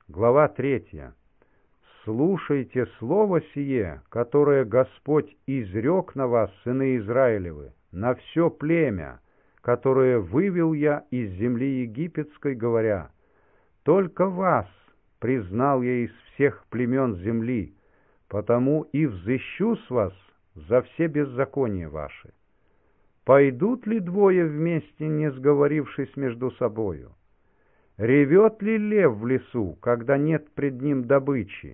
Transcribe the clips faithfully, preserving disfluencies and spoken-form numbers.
Глава третья. «Слушайте слово сие, которое Господь изрек на вас, сыны Израилевы, на все племя, которое вывел я из земли египетской, говоря, только вас признал я из всех племен земли, потому и взыщу с вас за все беззакония ваши. Пойдут ли двое вместе, не сговорившись между собою? Ревет ли лев в лесу, когда нет пред ним добычи?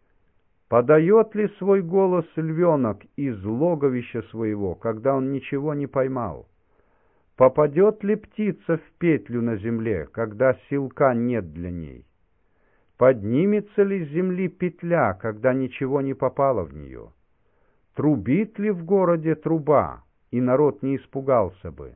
Подает ли свой голос львенок из логовища своего, когда он ничего не поймал? Попадет ли птица в петлю на земле, когда силка нет для ней? Поднимется ли с земли петля, когда ничего не попало в нее? Трубит ли в городе труба, и народ не испугался бы?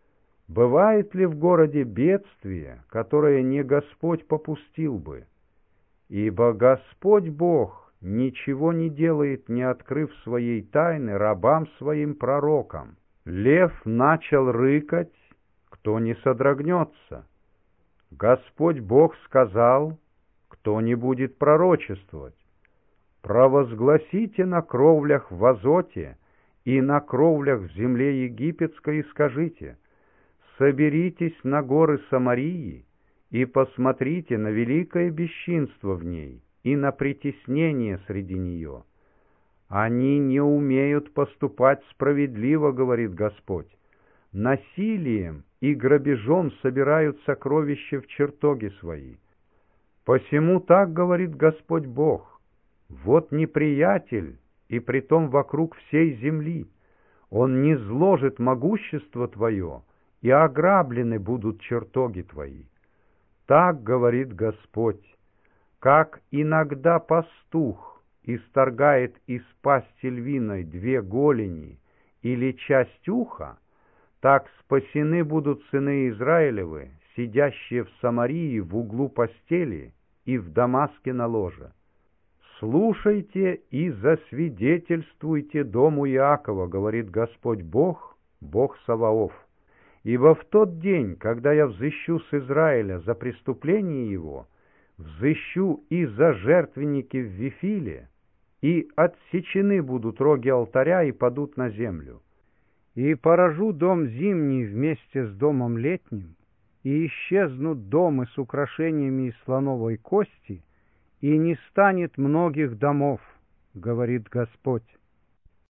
Бывает ли в городе бедствие, которое не Господь попустил бы? Ибо Господь Бог ничего не делает, не открыв своей тайны рабам своим пророкам. Лев начал рыкать, кто не содрогнется? Господь Бог сказал, кто не будет пророчествовать? Провозгласите на кровлях в Азоте и на кровлях в земле египетской и скажите: соберитесь на горы Самарии и посмотрите на великое бесчинство в ней и на притеснение среди нее. Они не умеют поступать справедливо, говорит Господь. Насилием и грабежом собирают сокровища в чертоги свои. Посему так говорит Господь Бог: вот неприятель, и притом вокруг всей земли. Он низложит могущество твое, и ограблены будут чертоги твои. Так говорит Господь: как иногда пастух исторгает из пасти львиной две голени или часть уха, так спасены будут сыны Израилевы, сидящие в Самарии в углу постели и в Дамаске на ложе. Слушайте и засвидетельствуйте дому Иакова, говорит Господь Бог, Бог Саваоф. Ибо в тот день, когда я взыщу с Израиля за преступление его, взыщу и за жертвенники в Вифиле, и отсечены будут роги алтаря и падут на землю. И поражу дом зимний вместе с домом летним, и исчезнут дома с украшениями из слоновой кости, и не станет многих домов, говорит Господь.